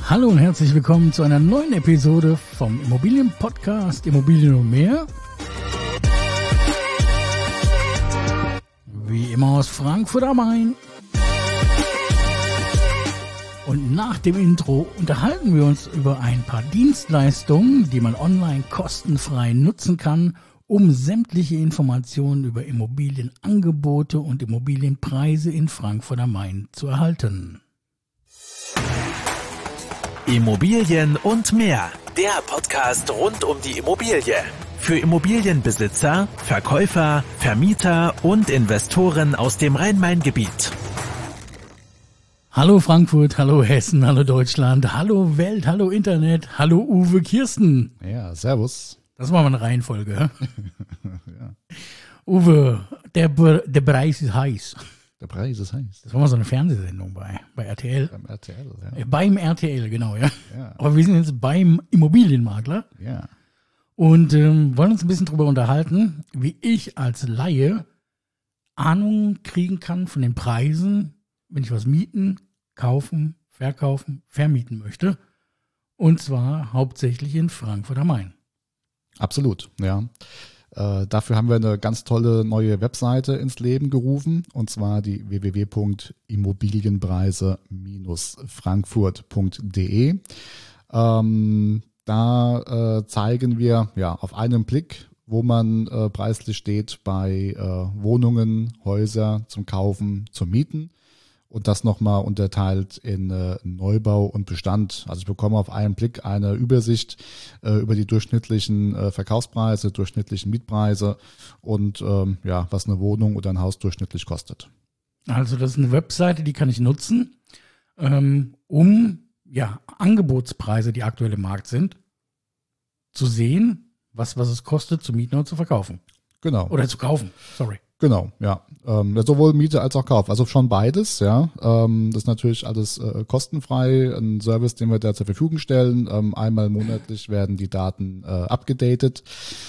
Hallo und herzlich willkommen zu einer neuen Episode vom Immobilienpodcast Immobilien und mehr. Wie immer aus Frankfurt am Main. Und nach dem Intro unterhalten wir uns über ein paar Dienstleistungen, die man online kostenfrei nutzen kann, um sämtliche Informationen über Immobilienangebote und Immobilienpreise in Frankfurt am Main zu erhalten. Immobilien und mehr. Der Podcast rund um die Immobilie. Für Immobilienbesitzer, Verkäufer, Vermieter und Investoren aus dem Rhein-Main-Gebiet. Hallo Frankfurt, hallo Hessen, hallo Deutschland, hallo Welt, hallo Internet, hallo Uwe Kirsten. Ja, servus. Das war mal eine Reihenfolge, hä? Ja. Uwe, der Preis ist heiß. Der Preis ist heiß. Das war mal so eine Fernsehsendung bei RTL. Beim RTL, ja. Beim RTL, genau, ja. Ja. Aber wir sind jetzt beim Immobilienmakler Ja. und wollen uns ein bisschen drüber unterhalten, wie ich als Laie Ahnung kriegen kann von den Preisen, wenn ich was mieten, kaufen, verkaufen, vermieten möchte. Und zwar hauptsächlich in Frankfurt am Main. Absolut, ja. Dafür haben wir eine ganz tolle neue Webseite ins Leben gerufen, und zwar die www.immobilienpreise-frankfurt.de. Da zeigen wir ja auf einen Blick, wo man preislich steht bei Wohnungen, Häuser zum Kaufen, zum Mieten. Und das nochmal unterteilt in Neubau und Bestand. Also ich bekomme auf einen Blick eine Übersicht über die durchschnittlichen Verkaufspreise, durchschnittlichen Mietpreise und was eine Wohnung oder ein Haus durchschnittlich kostet. Also das ist eine Webseite, die kann ich nutzen, um Angebotspreise, die aktuell im Markt sind, zu sehen, was es kostet, zu mieten oder zu verkaufen. Genau. Oder zu kaufen, sorry. Genau, ja. Sowohl Miete als auch Kauf. Also schon beides, ja. Das ist natürlich alles kostenfrei. Ein Service, den wir da zur Verfügung stellen. Einmal monatlich werden die Daten abgedatet.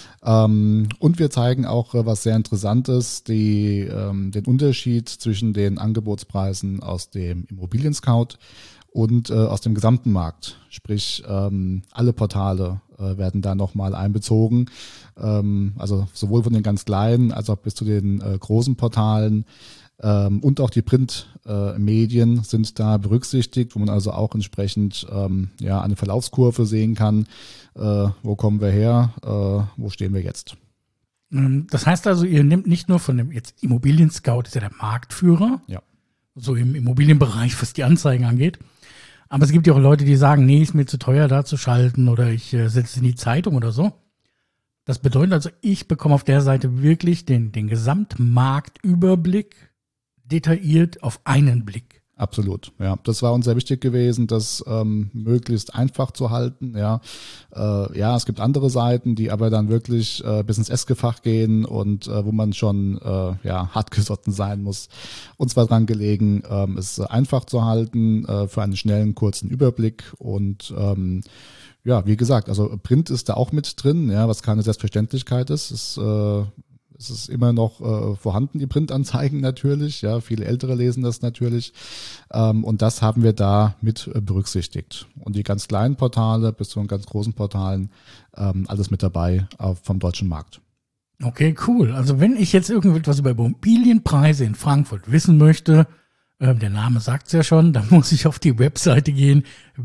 Und wir zeigen auch, was sehr interessant ist, den Unterschied zwischen den Angebotspreisen aus dem Immobilien-Scout und aus dem gesamten Markt. Sprich, alle Portale werden da nochmal einbezogen. Also sowohl von den ganz kleinen als auch bis zu den großen Portalen. Und auch die Printmedien sind da berücksichtigt, wo man also auch entsprechend eine Verlaufskurve sehen kann. Wo kommen wir her? Wo stehen wir jetzt? Das heißt also, ihr nehmt nicht nur von dem jetzt Immobilien-Scout, ist ja der Marktführer, Ja. so im Immobilienbereich, was die Anzeigen angeht. Aber es gibt ja auch Leute, die sagen, nee, ist mir zu teuer, da zu schalten oder ich setze es in die Zeitung oder so. Das bedeutet also, ich bekomme auf der Seite wirklich den Gesamtmarktüberblick detailliert auf einen Blick. Absolut, ja. Das war uns sehr wichtig gewesen, das möglichst einfach zu halten. Ja, es gibt andere Seiten, die aber dann wirklich bis ins Eskefach gehen und wo man schon hartgesotten sein muss. Uns war dran gelegen, es einfach zu halten für einen schnellen, kurzen Überblick und wie gesagt, also Print ist da auch mit drin, ja, was keine Selbstverständlichkeit ist. Es ist immer noch vorhanden, die Printanzeigen natürlich. Ja, viele Ältere lesen das natürlich. Und das haben wir da mit berücksichtigt. Und die ganz kleinen Portale bis zu den ganz großen Portalen, alles mit dabei vom deutschen Markt. Okay, cool. Also wenn ich jetzt irgendetwas über Immobilienpreise in Frankfurt wissen möchte, der Name sagt es ja schon, dann muss ich auf die Webseite gehen,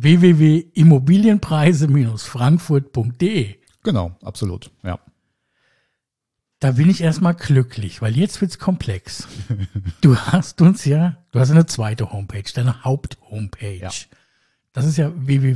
www.immobilienpreise-frankfurt.de. Genau, absolut, ja. Da bin ich erstmal glücklich, weil jetzt wird's komplex. Du hast eine zweite Homepage, deine Haupthomepage. Ja. Das ist ja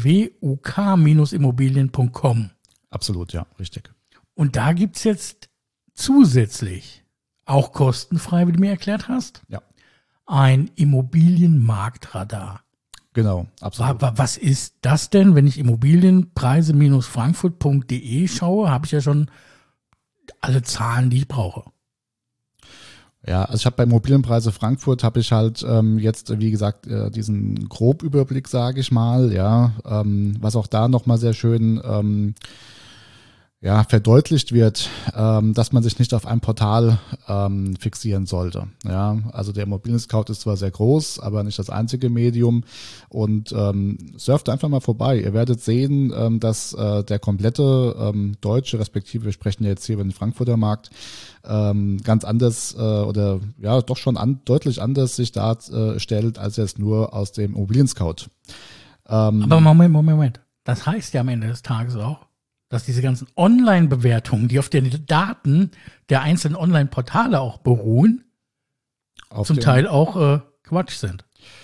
www.uk-immobilien.com. Absolut, ja, richtig. Und da gibt's jetzt zusätzlich, auch kostenfrei, wie du mir erklärt hast, Ja. ein Immobilienmarktradar. Genau, absolut. Was ist das denn, wenn ich Immobilienpreise-frankfurt.de schaue, habe ich ja schon alle Zahlen, die ich brauche. Ja, also ich habe bei Immobilienpreise Frankfurt habe ich halt jetzt, wie gesagt, diesen Grobüberblick, sage ich mal, ja, was auch da nochmal sehr schön verdeutlicht wird, dass man sich nicht auf ein Portal fixieren sollte. Ja, also der Immobilien-Scout ist zwar sehr groß, aber nicht das einzige Medium und surft einfach mal vorbei. Ihr werdet sehen, dass der komplette deutsche, respektive wir sprechen ja jetzt hier über den Frankfurter Markt, ganz anders oder ja doch schon deutlich anders sich darstellt als jetzt nur aus dem Immobilien-Scout. Aber Moment. Das heißt ja am Ende des Tages auch, dass diese ganzen Online-Bewertungen, die auf den Daten der einzelnen Online-Portale auch beruhen, zum Teil auch Quatsch sind.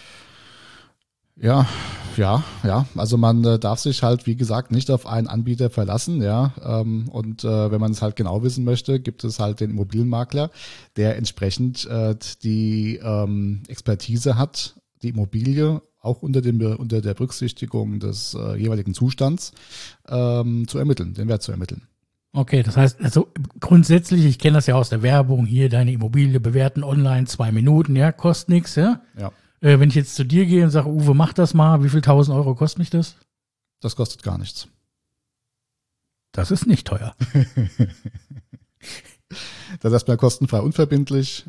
Ja. Also man darf sich halt, wie gesagt, nicht auf einen Anbieter verlassen, ja. Und wenn man es halt genau wissen möchte, gibt es halt den Immobilienmakler, der entsprechend die Expertise hat, die Immobilie auch unter der Berücksichtigung des jeweiligen Zustands zu ermitteln, den Wert zu ermitteln. Okay, das heißt, also grundsätzlich, ich kenne das ja aus der Werbung, hier deine Immobilie bewerten online 2 Minuten, ja, kostet nichts, ja? Ja. Wenn ich jetzt zu dir gehe und sage, Uwe, mach das mal, wie viel 1.000 Euro kostet mich das? Das kostet gar nichts. Das ist nicht teuer. Das ist erstmal kostenfrei, unverbindlich.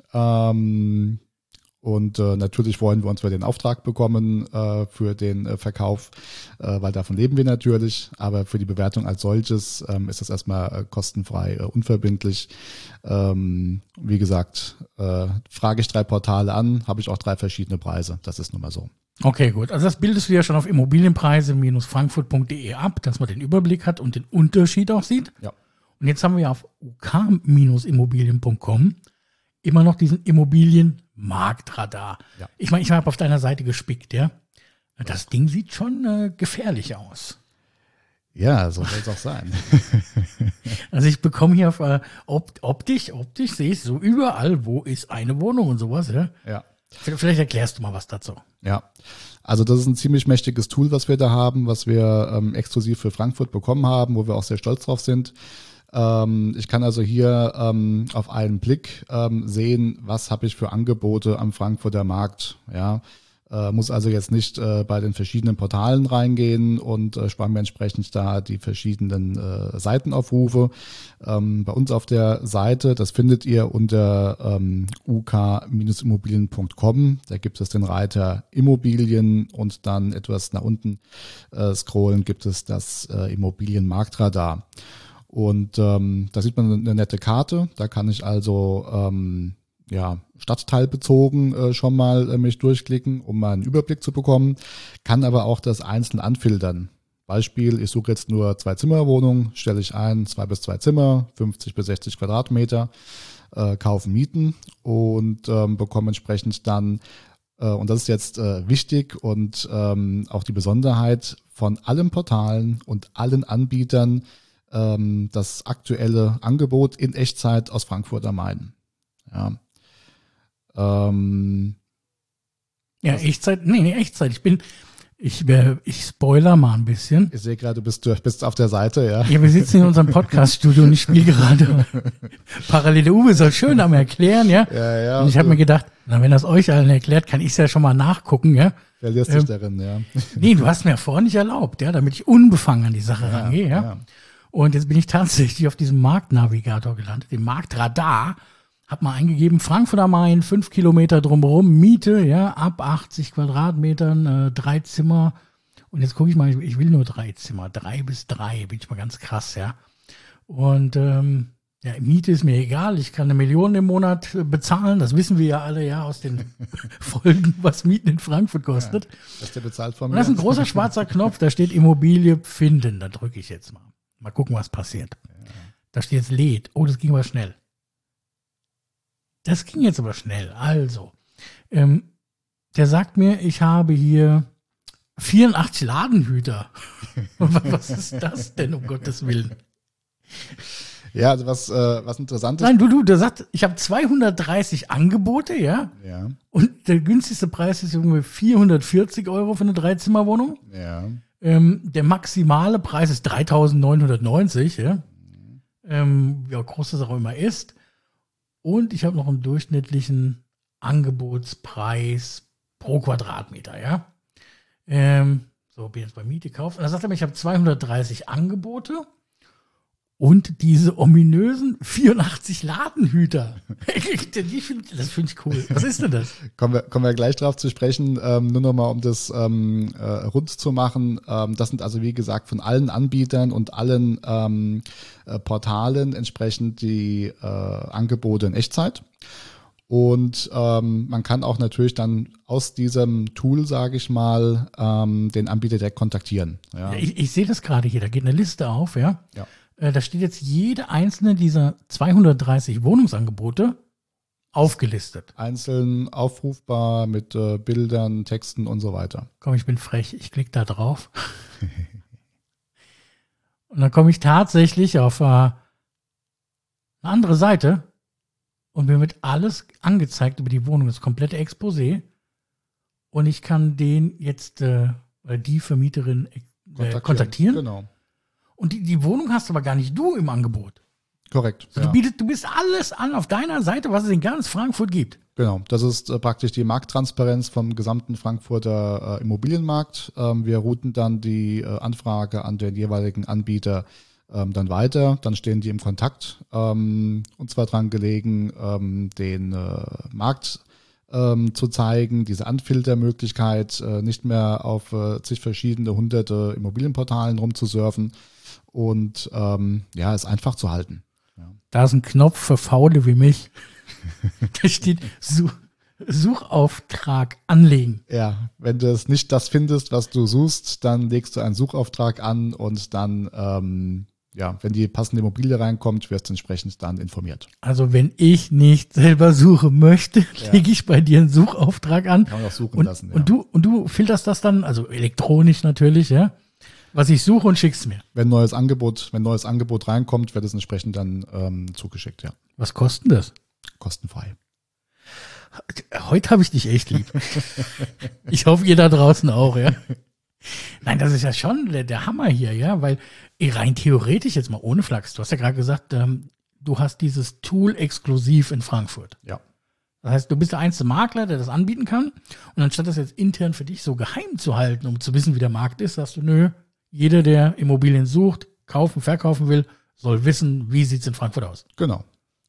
Und natürlich wollen wir uns für den Auftrag bekommen für den Verkauf, weil davon leben wir natürlich. Aber für die Bewertung als solches ist das erstmal kostenfrei, unverbindlich. Wie gesagt, frage ich 3 Portale an, habe ich auch 3 verschiedene Preise. Das ist nun mal so. Okay, gut. Also das bildest du ja schon auf immobilienpreise-frankfurt.de ab, dass man den Überblick hat und den Unterschied auch sieht. Ja. Und jetzt haben wir ja auf uk-immobilien.com immer noch diesen Immobilienmarktradar. Ja. Ich meine, ich habe auf deiner Seite gespickt, ja. Das Ding sieht schon gefährlich aus. Ja, so soll es auch sein. Also ich bekomme hier auf optisch sehe ich so überall, wo ist eine Wohnung und sowas, ja. Ja. Vielleicht erklärst du mal was dazu. Ja, also das ist ein ziemlich mächtiges Tool, was wir da haben, was wir exklusiv für Frankfurt bekommen haben, wo wir auch sehr stolz drauf sind. Ich kann also hier auf einen Blick sehen, was habe ich für Angebote am Frankfurter Markt. Ja, muss also jetzt nicht bei den verschiedenen Portalen reingehen und spare mir entsprechend da die verschiedenen Seitenaufrufe. Bei uns auf der Seite, das findet ihr unter uk-immobilien.com. Da gibt es den Reiter Immobilien und dann etwas nach unten scrollen gibt es das Immobilienmarktradar. Und da sieht man eine nette Karte. Da kann ich also stadtteilbezogen schon mal mich durchklicken, um mal einen Überblick zu bekommen. Kann aber auch das einzeln anfiltern. Beispiel, ich suche jetzt nur 2-Zimmer-Wohnungen, stelle ich ein, 2 bis 2 Zimmer, 50 bis 60 Quadratmeter, kaufen, mieten und bekomme entsprechend dann, und das ist jetzt wichtig und auch die Besonderheit von allen Portalen und allen Anbietern, das aktuelle Angebot in Echtzeit aus Frankfurt am Main. Ja. Echtzeit. Ich spoiler mal ein bisschen. Ich sehe gerade, du bist auf der Seite, ja. Ja, wir sitzen in unserem Podcast-Studio und ich spiele gerade parallel. Der Uwe soll schön am Erklären, ja. Ja. Und ich habe mir gedacht, na, wenn das euch allen erklärt, kann ich es ja schon mal nachgucken, ja. Verlierst dich darin, ja. Nee, du hast mir ja vorher nicht erlaubt, ja, damit ich unbefangen an die Sache rangehe, ja. Und jetzt bin ich tatsächlich auf diesem Marktnavigator gelandet, dem Marktradar. Hab mal eingegeben, Frankfurt am Main, 5 Kilometer drumherum, Miete, ja, ab 80 Quadratmetern, 3 Zimmer. Und jetzt gucke ich mal, ich will nur 3 Zimmer, 3 bis 3, bin ich mal ganz krass, ja. Und Miete ist mir egal, ich kann 1 Million im Monat bezahlen, das wissen wir ja alle, ja, aus den Folgen, was Mieten in Frankfurt kostet. Ja, das ist der bezahlt von mir. Und das ist ein großer schwarzer Knopf, da steht Immobilie finden, da drücke ich jetzt mal. Mal gucken, was passiert. Ja. Da steht jetzt lädt. Oh, das ging aber schnell. Das ging jetzt aber schnell. Also, der sagt mir, ich habe hier 84 Ladenhüter. Was ist das denn, um Gottes Willen? Ja, also was interessant ist. Nein, der sagt, ich habe 230 Angebote, ja? Ja. Und der günstigste Preis ist irgendwie 440 Euro für eine 3-Zimmer-Wohnung. Ja. Der maximale Preis ist 3.990, ja? Wie groß das auch immer ist. Und ich habe noch einen durchschnittlichen Angebotspreis pro Quadratmeter, ja. Bin jetzt bei Miete kaufen. Und da sagt er mir, ich habe 230 Angebote Und diese ominösen 84 Ladenhüter. Das finde ich cool. Was ist denn das? Kommen wir gleich drauf zu sprechen. Nur nochmal, um das rund zu machen. Das sind also, wie gesagt, von allen Anbietern und allen Portalen entsprechend die Angebote in Echtzeit. Und man kann auch natürlich dann aus diesem Tool, sage ich mal, den Anbieter direkt kontaktieren. Ja. Ich sehe das gerade hier, da geht eine Liste auf, ja. Ja. Da steht jetzt jede einzelne dieser 230 Wohnungsangebote aufgelistet. Einzeln aufrufbar mit Bildern, Texten und so weiter. Komm, ich bin frech, ich klicke da drauf. Und dann komme ich tatsächlich auf eine andere Seite und mir wird alles angezeigt über die Wohnung, das komplette Exposé. Und ich kann den jetzt, die Vermieterin kontaktieren. Genau. Und die Wohnung hast aber gar nicht du im Angebot. Korrekt. Also du bist alles an auf deiner Seite, was es in ganz Frankfurt gibt. Genau, das ist praktisch die Markttransparenz vom gesamten Frankfurter Immobilienmarkt. Wir routen dann die Anfrage an den jeweiligen Anbieter dann weiter. Dann stehen die im Kontakt, und zwar dran gelegen, den Markt zu zeigen, diese Anfiltermöglichkeit, nicht mehr auf zig verschiedene hunderte Immobilienportalen rumzusurfen und es einfach zu halten. Ja. Da ist ein Knopf für Faule wie mich. Da steht Suchauftrag anlegen. Ja, wenn du es nicht das findest, was du suchst, dann legst du einen Suchauftrag an und dann, wenn die passende Immobilie reinkommt, wirst du entsprechend dann informiert. Also wenn ich nicht selber suchen möchte, lege ich bei dir einen Suchauftrag an. Kann man auch suchen lassen. Und du filterst das dann, also elektronisch natürlich, ja, was ich suche und schickst mir. Wenn neues Angebot reinkommt, wird es entsprechend dann zugeschickt, ja. Was kostet das? Kostenfrei. Heute habe ich dich echt lieb. Ich hoffe, ihr da draußen auch, ja. Nein, das ist ja schon der Hammer hier, ja, weil rein theoretisch jetzt mal ohne Flachs, du hast ja gerade gesagt, du hast dieses Tool exklusiv in Frankfurt. Ja. Das heißt, du bist der einzige Makler, der das anbieten kann. Und anstatt das jetzt intern für dich so geheim zu halten, um zu wissen, wie der Markt ist, sagst du, nö, jeder, der Immobilien sucht, kaufen, verkaufen will, soll wissen, wie sieht's in Frankfurt aus. Genau.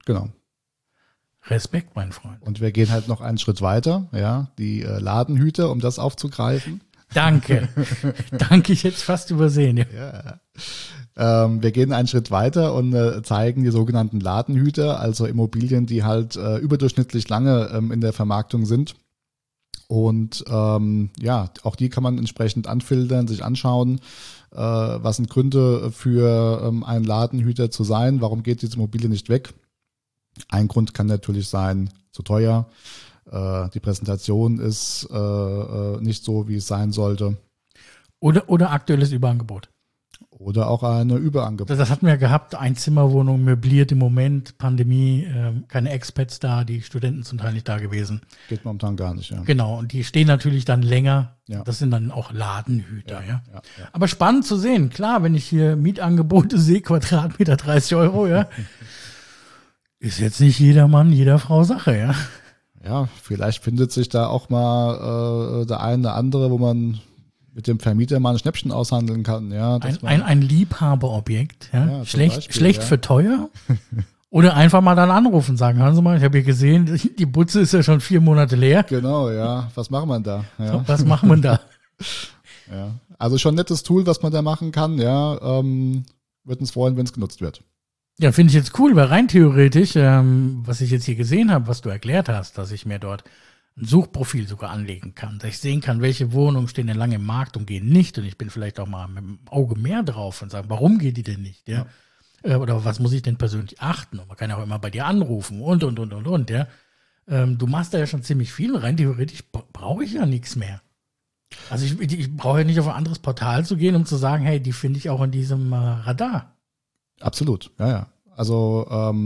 Respekt, mein Freund. Und wir gehen halt noch einen Schritt weiter, ja, die Ladenhüter, um das aufzugreifen. Danke. Danke, ich hätte es fast übersehen. Ja. Wir gehen einen Schritt weiter und zeigen die sogenannten Ladenhüter, also Immobilien, die halt überdurchschnittlich lange in der Vermarktung sind. Und auch die kann man entsprechend anfiltern, sich anschauen, was sind Gründe für einen Ladenhüter zu sein, warum geht diese Immobilie nicht weg. Ein Grund kann natürlich sein, zu teuer. Die Präsentation ist nicht so, wie es sein sollte. Oder aktuelles Überangebot. Oder auch eine Überangebot. Das hatten wir ja gehabt, Einzimmerwohnung, möbliert im Moment, Pandemie, keine Expats da, die Studenten zum Teil nicht da gewesen. Geht momentan gar nicht, ja. Genau, und die stehen natürlich dann länger. Ja. Das sind dann auch Ladenhüter, ja. Ja. Aber spannend zu sehen, klar, wenn ich hier Mietangebote sehe, Quadratmeter 30 €, ja. Ist jetzt nicht jedermann, jeder Frau Sache, ja. Ja, vielleicht findet sich da auch mal der eine oder andere, wo man mit dem Vermieter mal ein Schnäppchen aushandeln kann. Ja, ein Liebhaberobjekt, ja. Ja, schlecht für teuer. Oder einfach mal dann anrufen und sagen, hören Sie mal, ich habe hier gesehen, die Butze ist ja schon 4 Monate leer. Genau, ja. Was machen wir da? Ja. Was machen wir da? Ja. Also schon ein nettes Tool, was man da machen kann, ja. Würde uns freuen, wenn es genutzt wird. Ja, finde ich jetzt cool, weil rein theoretisch, was ich jetzt hier gesehen habe, was du erklärt hast, dass ich mir dort ein Suchprofil sogar anlegen kann, dass ich sehen kann, welche Wohnungen stehen denn lange im Markt und gehen nicht, und ich bin vielleicht auch mal mit dem Auge mehr drauf und sagen, warum geht die denn nicht, ja? Oder was muss ich denn persönlich achten? Und man kann ja auch immer bei dir anrufen und, ja. Du machst da ja schon ziemlich viel, rein theoretisch brauche ich ja nichts mehr. Also ich brauche ja nicht auf ein anderes Portal zu gehen, um zu sagen, hey, die finde ich auch in diesem Radar. Absolut, ja. Also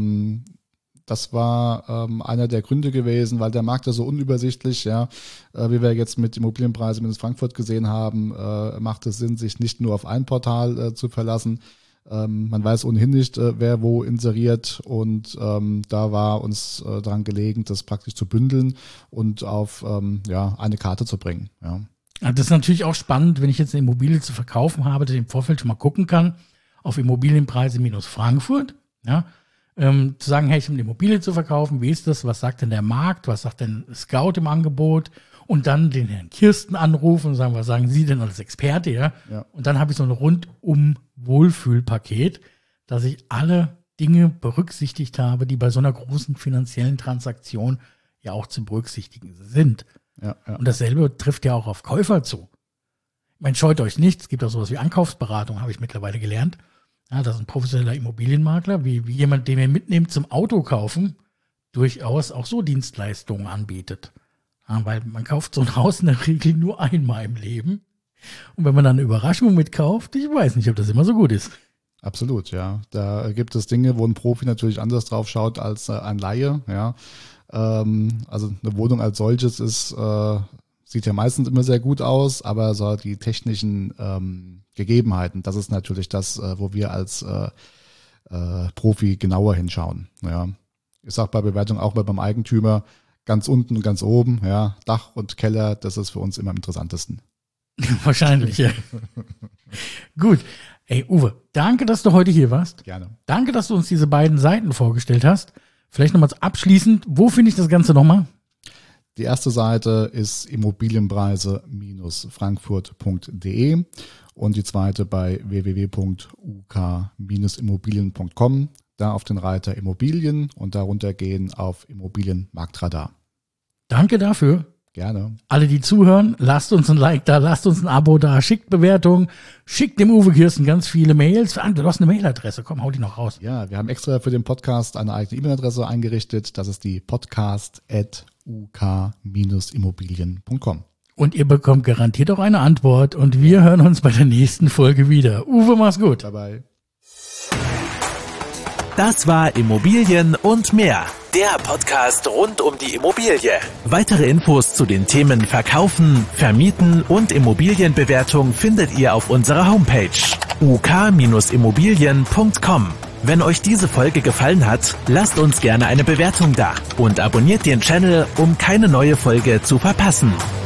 das war einer der Gründe gewesen, weil der Markt ja so unübersichtlich, ja, wie wir jetzt mit Immobilienpreisen in Frankfurt gesehen haben, macht es Sinn, sich nicht nur auf ein Portal zu verlassen. Man weiß ohnehin nicht, wer wo inseriert, und da war uns daran gelegen, das praktisch zu bündeln und auf eine Karte zu bringen. Ja. Das ist natürlich auch spannend, wenn ich jetzt eine Immobilie zu verkaufen habe, dass ich im Vorfeld schon mal gucken kann, auf Immobilienpreise-Frankfurt, ja, zu sagen, hey, ich habe eine Immobilie zu verkaufen, wie ist das, was sagt denn der Markt, was sagt denn Scout im Angebot und dann den Herrn Kirsten anrufen und sagen, was sagen Sie denn als Experte, ja? Und dann habe ich so ein rundum Wohlfühlpaket, dass ich alle Dinge berücksichtigt habe, die bei so einer großen finanziellen Transaktion ja auch zu berücksichtigen sind. Ja. Und dasselbe trifft ja auch auf Käufer zu. Ich meine, scheut euch nicht, es gibt auch sowas wie Ankaufsberatung, habe ich mittlerweile gelernt. Ja, das ist ein professioneller Immobilienmakler, wie jemand, den ihr mitnehmt zum Auto kaufen, durchaus auch so Dienstleistungen anbietet. Ja, weil man kauft so ein Haus in der Regel nur einmal im Leben. Und wenn man dann eine Überraschung mitkauft, ich weiß nicht, ob das immer so gut ist. Absolut, ja. Da gibt es Dinge, wo ein Profi natürlich anders drauf schaut als ein Laie, ja. Also eine Wohnung als solches sieht ja meistens immer sehr gut aus, aber so die technischen Gegebenheiten, das ist natürlich das, wo wir als Profi genauer hinschauen. Ja. Ich sage bei Bewertung auch mal beim Eigentümer, ganz unten und ganz oben, ja, Dach und Keller, das ist für uns immer am interessantesten. Wahrscheinlich, ja. Gut. Ey, Uwe, danke, dass du heute hier warst. Gerne. Danke, dass du uns diese beiden Seiten vorgestellt hast. Vielleicht nochmal abschließend, wo finde ich das Ganze nochmal? Die erste Seite ist immobilienpreise-frankfurt.de und die zweite bei www.uk-immobilien.com. Da auf den Reiter Immobilien und darunter gehen auf Immobilienmarktradar. Danke dafür. Gerne. Alle, die zuhören, lasst uns ein Like da, lasst uns ein Abo da, schickt Bewertungen, schickt dem Uwe Kirsten ganz viele Mails. Du hast eine Mailadresse, komm, hau die noch raus. Ja, wir haben extra für den Podcast eine eigene E-Mail-Adresse eingerichtet. Das ist die podcast@uk-immobilien.com. Und ihr bekommt garantiert auch eine Antwort und wir hören uns bei der nächsten Folge wieder. Uwe, mach's gut. Bye bye. Das war Immobilien und mehr. Der Podcast rund um die Immobilie. Weitere Infos zu den Themen Verkaufen, Vermieten und Immobilienbewertung findet ihr auf unserer Homepage uk-immobilien.com. Wenn euch diese Folge gefallen hat, lasst uns gerne eine Bewertung da und abonniert den Channel, um keine neue Folge zu verpassen.